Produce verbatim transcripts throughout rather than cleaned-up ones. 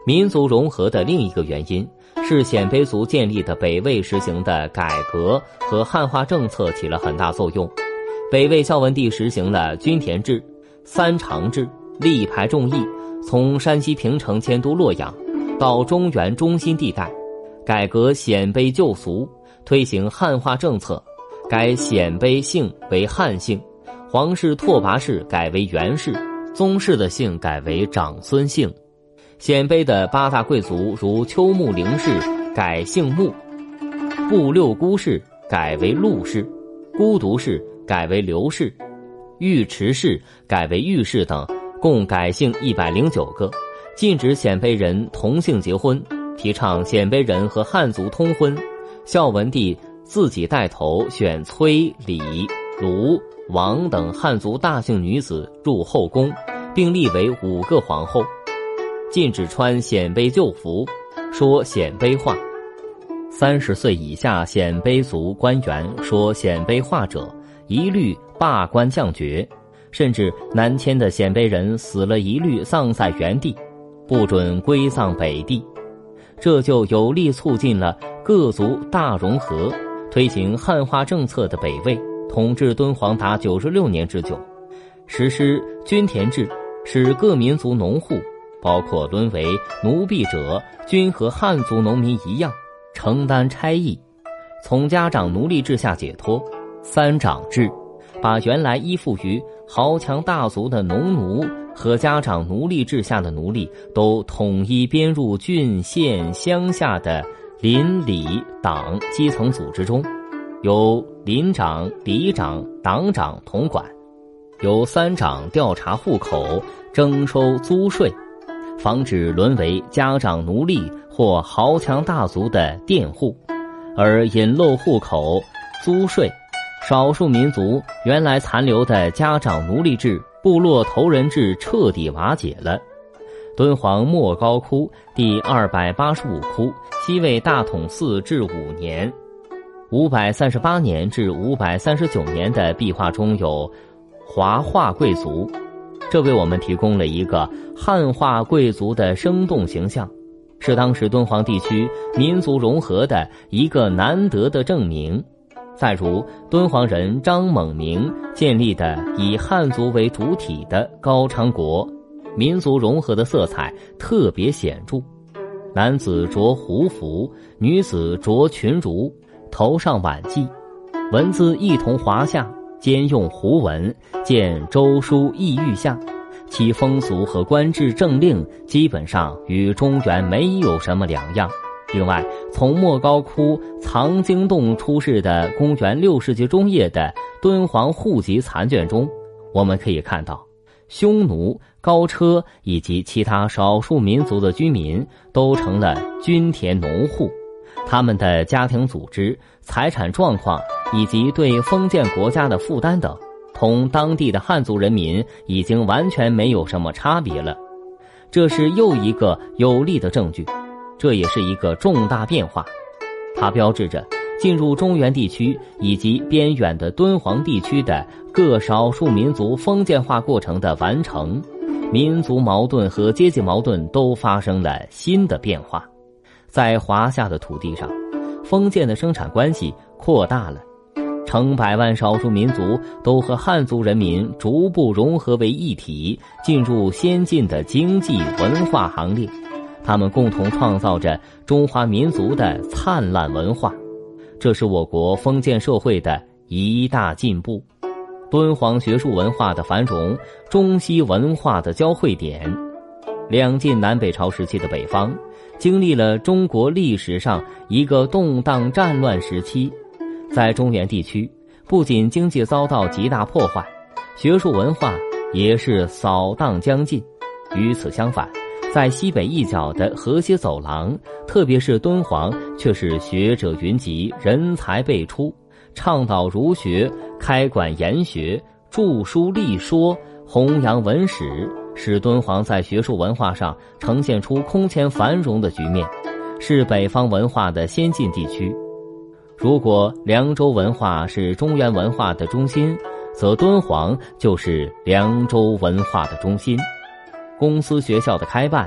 民族融合的另一个原因是鲜卑族建立的北魏实行的改革和汉化政策起了很大作用。北魏孝文帝实行了均田制、三长制，力排众议，从山西平城迁都洛阳，到中原中心地带，改革鲜卑旧俗，推行汉化政策，改鲜卑姓为汉姓，皇室拓跋氏改为元氏，宗室的姓改为长孙姓。鲜卑的八大贵族如丘木陵氏改姓穆，布六姑氏改为陆氏，孤独氏改为刘氏，尉迟氏改为尉氏等，共改姓一百零九个。禁止鲜卑人同姓结婚，提倡鲜卑人和汉族通婚。孝文帝自己带头选崔、李、卢、王等汉族大姓女子入后宫，并立为五个皇后。禁止穿鲜卑旧服，说鲜卑话。三十岁以下鲜卑族官员说鲜卑话者，一律罢官降爵，甚至南迁的鲜卑人死了一律葬在原地，不准归葬北地。这就有力促进了各族大融合，推行汉化政策的北魏统治敦煌达九十六年之久，实施均田制，使各民族农户包括沦为奴婢者均和汉族农民一样承担差役，从家长奴隶制下解脱。三长制，把原来依附于豪强大族的农奴和家长奴隶制下的奴隶都统一编入郡县乡下的邻里党基层组织中，由邻长、里长、党长统管，由三长调查户口、征收租税，防止沦为家长奴隶或豪强大族的佃户，而隐漏户口、租税。少数民族原来残留的家长奴隶制、部落头人制彻底瓦解了。敦煌莫高窟第二百八十五窟，西魏大统四至五年，五百三十八年至五百三十九年的壁画中有华化贵族，这为我们提供了一个汉化贵族的生动形象，是当时敦煌地区民族融合的一个难得的证明。再如敦煌人张猛明建立的以汉族为主体的高昌国，民族融合的色彩特别显著，男子着胡服，女子着裙襦，头上挽髻，文字一同华夏，兼用胡文，见周书异域下，其风俗和官制政令基本上与中原没有什么两样。另外，从莫高窟藏经洞出示的公元六世纪中叶的敦煌户籍残卷中，我们可以看到匈奴、高车以及其他少数民族的居民都成了均田农户，他们的家庭组织、财产状况以及对封建国家的负担等，同当地的汉族人民已经完全没有什么差别了。这是又一个有力的证据，这也是一个重大变化，它标志着进入中原地区以及边远的敦煌地区的各少数民族封建化过程的完成，民族矛盾和阶级矛盾都发生了新的变化。在华夏的土地上，封建的生产关系扩大了，成百万少数民族都和汉族人民逐步融合为一体，进入先进的经济文化行列。他们共同创造着中华民族的灿烂文化，这是我国封建社会的一大进步。敦煌学术文化的繁荣，中西文化的交汇点。两晋南北朝时期的北方，经历了中国历史上一个动荡战乱时期。在中原地区，不仅经济遭到极大破坏，学术文化也是扫荡将尽。与此相反，在西北一角的河西走廊，特别是敦煌，却是学者云集，人才辈出，倡导儒学，开馆研学，著书立说，弘扬文史，使敦煌在学术文化上呈现出空前繁荣的局面，是北方文化的先进地区。如果凉州文化是中原文化的中心，则敦煌就是凉州文化的中心。公司学校的开办，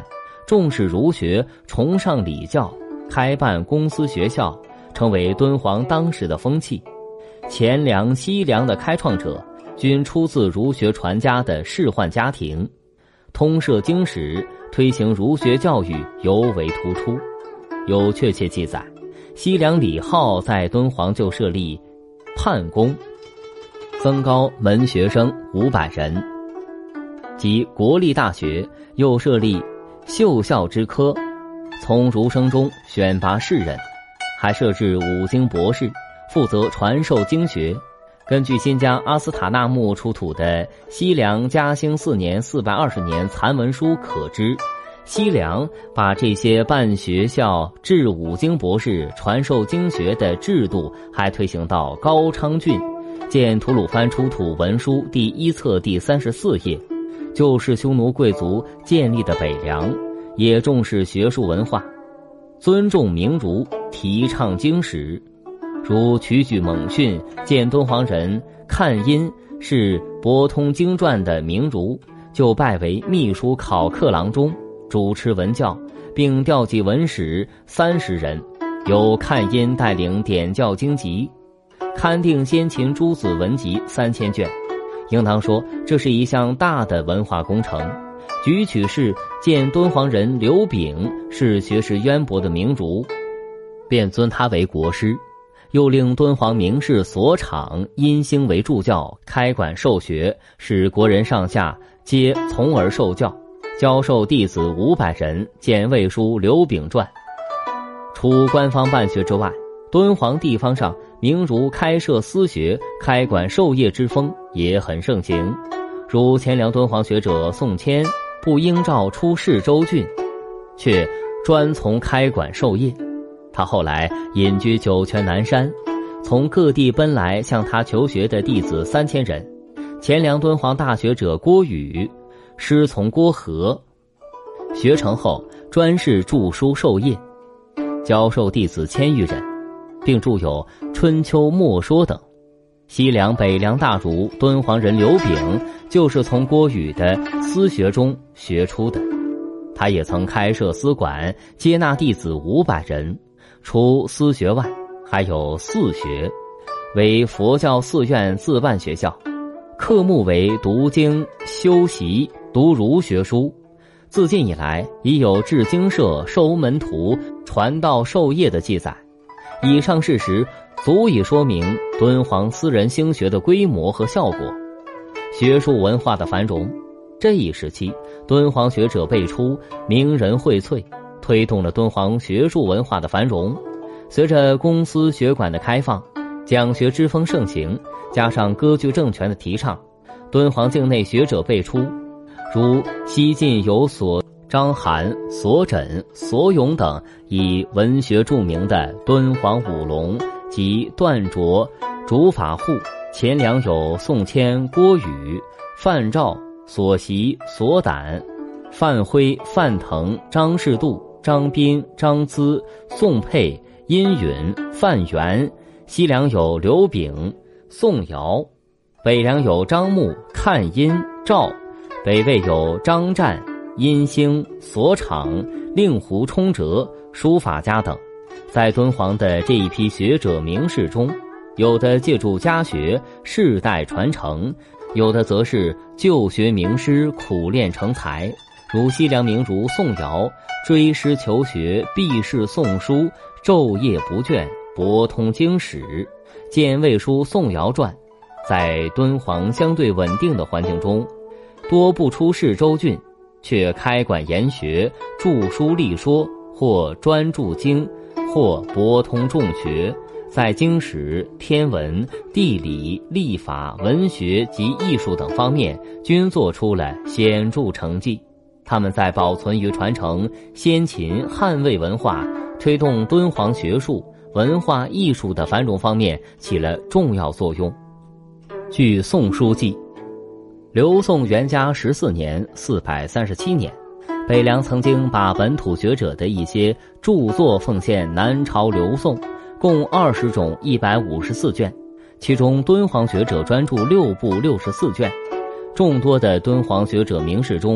重视儒学，崇尚礼教，开办公司学校，成为敦煌当时的风气。钱粮、西凉的开创者均出自儒学传家的仕宦家庭，通摄经史，推行儒学教育尤为突出。有确切记载，西凉李浩在敦煌就设立判宫，增高门学生五百人，及国立大学，又设立秀校之科，从儒生中选拔士人，还设置五经博士，负责传授经学。根据新疆阿斯塔纳木出土的西凉嘉兴四年四百二十年残文书可知，西凉把这些办学校、制五经博士、传授经学的制度还推行到高昌郡。见吐鲁番出土文书第一册第三十四页，就是匈奴贵族建立的北凉，也重视学术文化，尊重名儒，提倡经史。如曲举猛训，见敦煌人看殷是博通经传的名儒，就拜为秘书考课郎中，主持文教，并调集文史三十人，由看殷带领点教经籍，刊定先秦诸子文集三千卷。应当说，这是一项大的文化工程。举曲是见敦煌人刘炳是学识渊博的名儒，便尊他为国师，又令敦煌名士所长殷兴为助教，开馆授学，使国人上下皆从而受教，教授弟子五百人。见魏书刘炳传。除官方办学之外，敦煌地方上名儒开设私学、开馆授业之风也很盛行。如前梁敦煌学者宋谦不应召出仕州郡，却专从开馆授业。他后来隐居酒泉南山，从各地奔来向他求学的弟子三千人。前梁敦煌大学者郭宇师从郭和，学成后专事著书授业，教授弟子千余人，并著有《春秋末说》等。西凉、北凉大儒敦煌人刘炳就是从郭宇的私学中学出的。他也曾开设私馆，接纳弟子五百人。除私学外，还有寺学，为佛教寺院自办学校，科目为读经、修习、读儒学书。自晋以来，已有制经社、收门徒、传道授业的记载。以上事实足以说明敦煌私人兴学的规模和效果，学术文化的繁荣。这一时期，敦煌学者辈出，名人荟萃，推动了敦煌学术文化的繁荣。随着公私学馆的开放，讲学之风盛行，加上割据政权的提倡，敦煌境内学者辈出，如西晋有所张邯、索枕、索咏等以文学著名的敦煌五龙及段卓、竺法护；前梁有宋谦、郭宇、范照、索习、索胆、范辉、范腾、张士度、张斌、张咨、宋沛、殷允、范元；西凉有刘炳、宋尧；北凉有张牧、看殷、赵；北魏有张湛、殷兴、索场、令狐冲哲、书法家等。在敦煌的这一批学者名士中，有的借助家学世代传承，有的则是就学名师苦练成才。如西凉名儒宋尧，追师求学，避世诵书，昼夜不倦，博通经史。见魏书宋尧传。在敦煌相对稳定的环境中，多不出仕州郡，却开馆研学，著书立说，或专著经，或博通众学，在经史、天文、地理、历法、文学及艺术等方面均做出了显著成绩。他们在保存与传承先秦、汉魏文化，推动敦煌学术、文化艺术的繁荣方面起了重要作用。据《宋书记》，刘宋元嘉十四年（四百三十七年），北凉曾经把本土学者的一些著作奉献南朝刘宋，共二十种一百五十四卷，其中敦煌学者专著六部六十四卷。众多的敦煌学者名士中，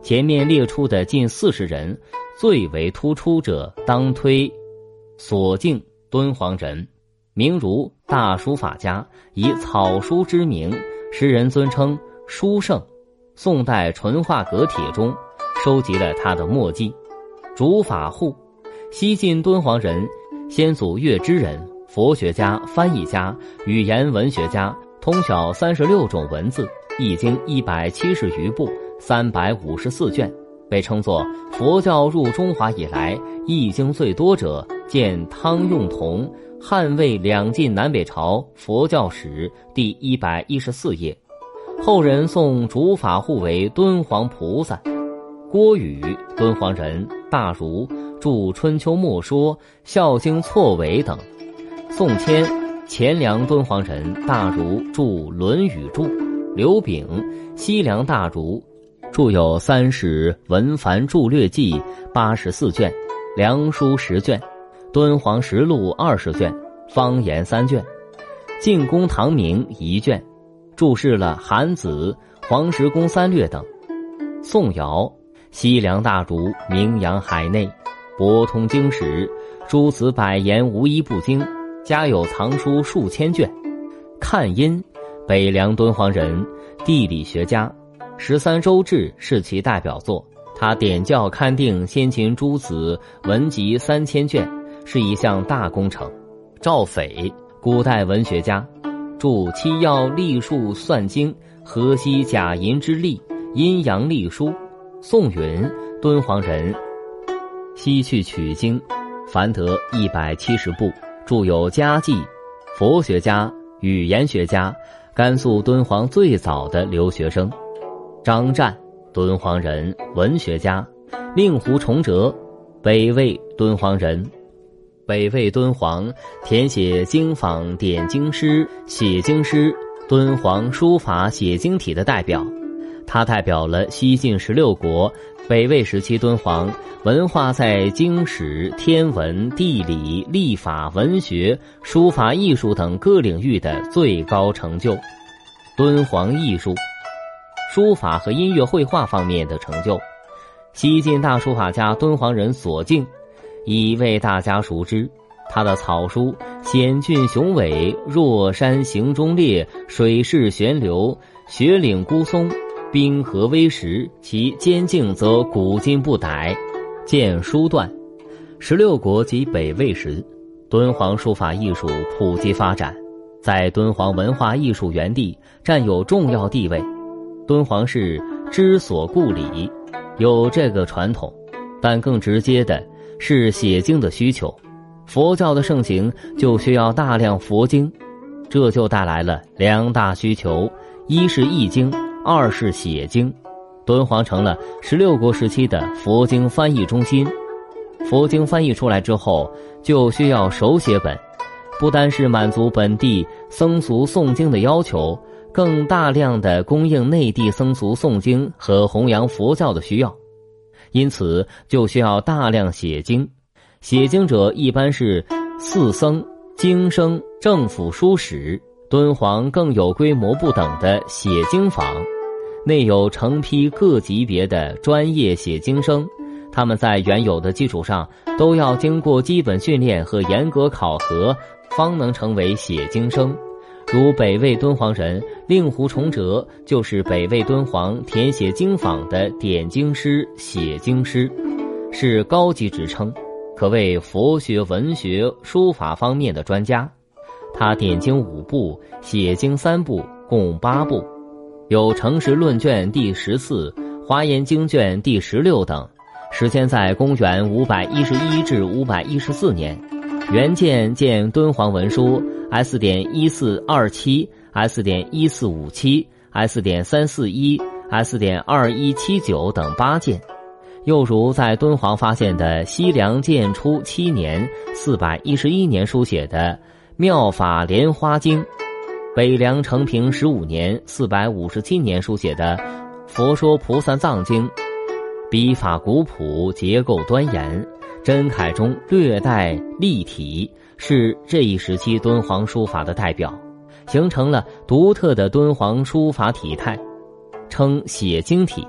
前面列出的近四十人，最为突出者当推索敬敦煌人，名如大书法家，以草书之名，时人尊称书圣。宋代淳化阁帖中收集了他的墨迹。竺法护，西晋敦煌人，先祖月支人，佛学家、翻译家、语言文学家，通晓三十六种文字，易经一百七十余部，三百五十四卷，被称作佛教入中华以来易经最多者。见汤用同汉魏两晋南北朝佛教史第一百一十四页。后人宋竺法护为敦煌菩萨。郭宇，敦煌人，大儒，著《春秋末说》《孝经错伪》等。宋谦，前凉敦煌人，大儒，著《论语注》。刘炳，西凉大儒，著有《三史文繁著略记》八十四卷，《梁书》十卷，《敦煌实录》二十卷，《方言》三卷，《晋公唐明》一卷，注释了韩子、黄石公三略等。宋尧，西凉大儒，名扬海内，博通经史，诸子百言无一不精，家有藏书数千卷。看殷，北凉敦煌人，地理学家，《十三州志》是其代表作。他点校勘定先秦诸子文集三千卷，是一项大工程。赵斐，古代文学家，著《七要历数算经》《河西甲寅之历》《阴阳历书》。宋允，敦煌人，西去取经，凡得一百七十部，著有《家记》。佛学家、语言学家，甘肃敦煌最早的留学生。张湛，敦煌人，文学家。令狐崇哲，北魏敦煌人，北魏敦煌填写经坊点经诗、写经诗，敦煌书法写经体的代表。他代表了西晋十六国北魏时期敦煌文化在经史、天文、地理、历法、文学、书法艺术等各领域的最高成就。敦煌艺术，书法和音乐绘画方面的成就。西晋大书法家敦煌人索敬已为大家熟知，他的草书险峻雄伟，若山行中列，水势旋流，雪岭孤松，冰河微石，其坚劲则古今不逮。见书段。十六国及北魏时，敦煌书法艺术普及发展，在敦煌文化艺术园地占有重要地位。敦煌是知所故里，有这个传统，但更直接的是写经的需求。佛教的盛行就需要大量佛经，这就带来了两大需求，一是译经，二是写经。敦煌成了十六国时期的佛经翻译中心。佛经翻译出来之后，就需要手写本，不单是满足本地僧俗诵经的要求，更大量的供应内地僧俗诵经和弘扬佛教的需要，因此就需要大量写经。写经者一般是寺僧、经生、政府书史。敦煌更有规模不等的写经坊，内有成批各级别的专业写经生，他们在原有的基础上都要经过基本训练和严格考核，方能成为写经生。如北魏敦煌人令狐崇哲就是北魏敦煌填写经坊的点经师、写经师，是高级职称，可谓佛学、文学、书法方面的专家。他点经五部，写经三部，共八部，有《诚实论卷》第十四、《华严经卷》第十六等，时间在公元五百一十一至五百一十四年。原件见敦煌文书 S 点一四二七、S 点一四五七、S 点三四一、S 点二一七九等八件。又如在敦煌发现的西凉建初七年四百一十一年书写的妙法莲花经，北凉承平十五年四百五十七年书写的佛说菩萨藏经，笔法古朴，结构端严，真楷中略带立体，是这一时期敦煌书法的代表，形成了独特的敦煌书法体态，称写经体。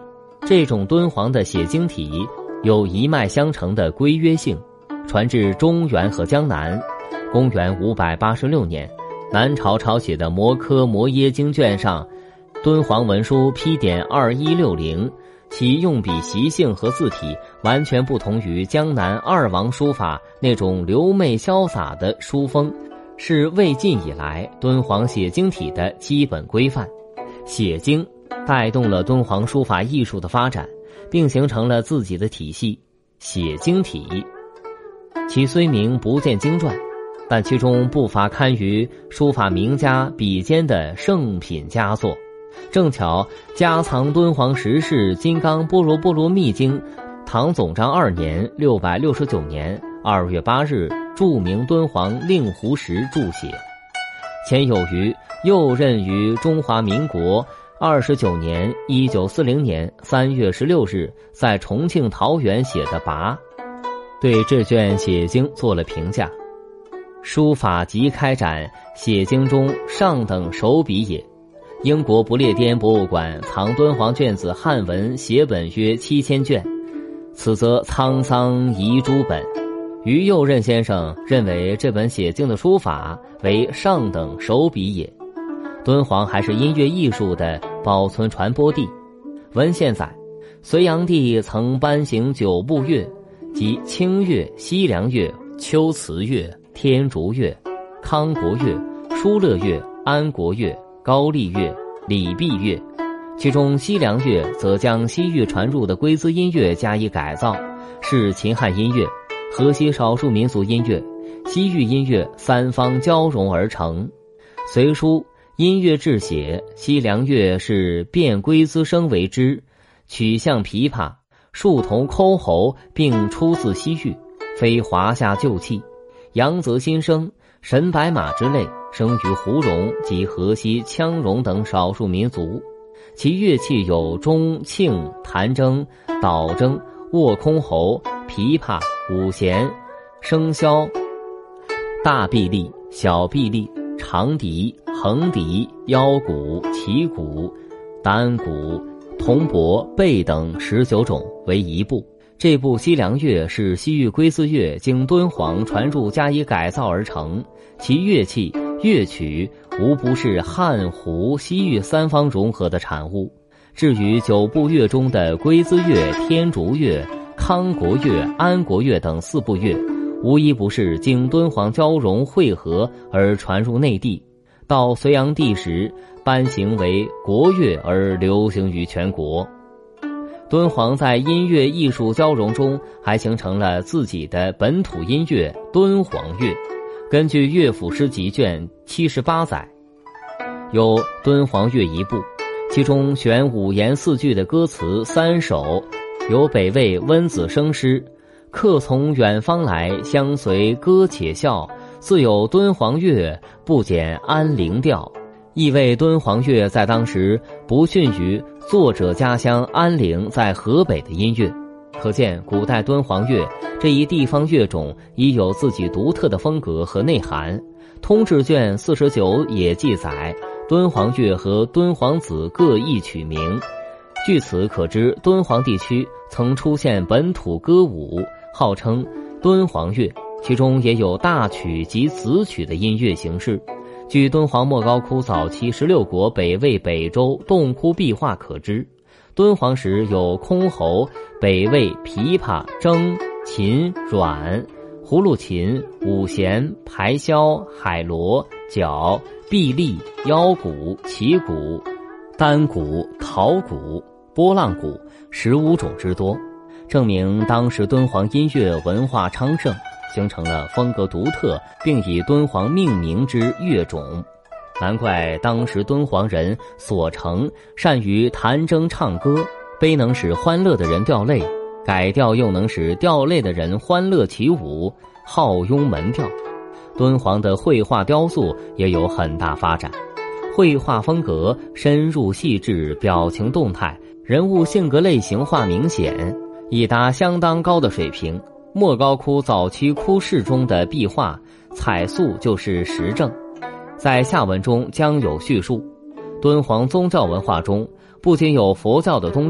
这种敦煌的写经体有一脉相承的规约性，传至中原和江南。公元五百八十六年，南朝抄写的摩诃摩耶经卷上，敦煌文书批点二一六零，其用笔习性和字体完全不同于江南二王书法那种流媚潇洒的书风，是魏晋以来敦煌写经体的基本规范。写经带动了敦煌书法艺术的发展，并形成了自己的体系——写经体。其虽名不见经传，但其中不乏堪于书法名家笔尖的圣品佳作。正巧家藏敦煌石室金刚波罗波罗密经，唐总章二年六百六十九年二月八日著名敦煌令狐石注写。前有余又任于中华民国二十九年一九四零年三月十六日在重庆桃园写的跋，对这卷写经做了评价：书法即开展，写经中上等手笔也。英国不列颠博物馆藏敦煌卷子汉文写本约七千卷，此则沧桑遗诸本。于右任先生认为这本写经的书法为上等手笔也。敦煌还是音乐艺术的保存传播地。文献载，隋炀帝曾颁行九部乐，即清乐、西凉乐、秋瓷乐、天竺乐、康国乐、疏勒乐、安国乐、高丽乐、礼毕乐。其中西凉乐则将西域传入的龟兹音乐加以改造，是秦汉音乐、河西少数民族音乐、西域音乐三方交融而成。隋书音乐志写，西凉乐是变龟兹声为之，曲项琵琶、树头箜篌并出自西域，非华夏旧器。扬泽新生、神白马之类生于胡戎及河西羌戎等少数民族，其乐器有钟、磬、弹筝、导筝、握箜篌、琵琶、五弦、笙箫、大臂力、小臂力、长笛、横笛、腰鼓、旗鼓、单鼓、铜钹、贝等十九种为一部。这部西凉乐是西域龟兹乐经敦煌传入加以改造而成，其乐器乐曲无不是汉胡西域三方融合的产物。至于九部乐中的龟兹乐、天竺乐、康国乐、安国乐等四部乐，无一不是经敦煌交融汇合而传入内地，到隋炀帝时颁行为国乐而流行于全国。敦煌在音乐艺术交融中还形成了自己的本土音乐敦煌乐。根据乐府诗集卷七十八载，有敦煌乐一部，其中选五言四句的歌词三首，有北魏温子生诗：客从远方来，相随歌且笑，自有敦煌乐，不减安陵调。意味敦煌乐在当时不逊于作者家乡安陵在河北的音乐。可见古代敦煌乐这一地方乐种已有自己独特的风格和内涵。通志卷四十九也记载敦煌乐和敦煌子各异曲名。据此可知，敦煌地区曾出现本土歌舞，号称敦煌乐，其中也有大曲及子曲的音乐形式。据敦煌莫高窟早期十六国北魏北周洞窟壁画可知，敦煌时有箜篌、北魏琵琶、筝、琴、阮、葫芦琴、五弦、排箫、海螺、角、臂力、腰鼓、旗鼓、单鼓、陶鼓、波浪鼓十五种之多，证明当时敦煌音乐文化昌盛，形成了风格独特并以敦煌命名之乐种。难怪当时敦煌人所成善于弹筝唱歌，悲能使欢乐的人掉泪，改调又能使掉泪的人欢乐起舞，号拥门调。敦煌的绘画雕塑也有很大发展，绘画风格深入细致，表情动态，人物性格类型化明显，已达相当高的水平。莫高窟早期窟室中的壁画彩塑就是实证。在下文中将有叙述，敦煌宗教文化中不仅有佛教的东渐，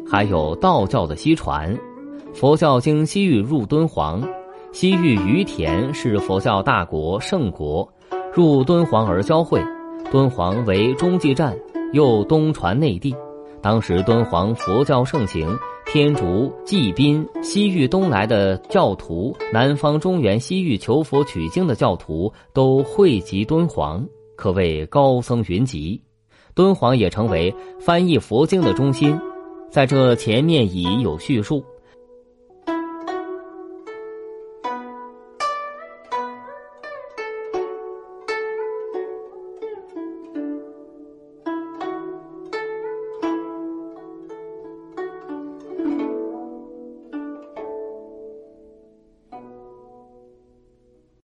还有道教的西传。佛教经西域入敦煌，西域于田是佛教大国圣国，入敦煌而交汇，敦煌为中继站，又东传内地。当时敦煌佛教盛行，天竺、罽宾、西域东来的教徒，南方中原西域求佛取经的教徒都汇集敦煌，可谓高僧云集。敦煌也成为翻译佛经的中心。在这前面已有叙述，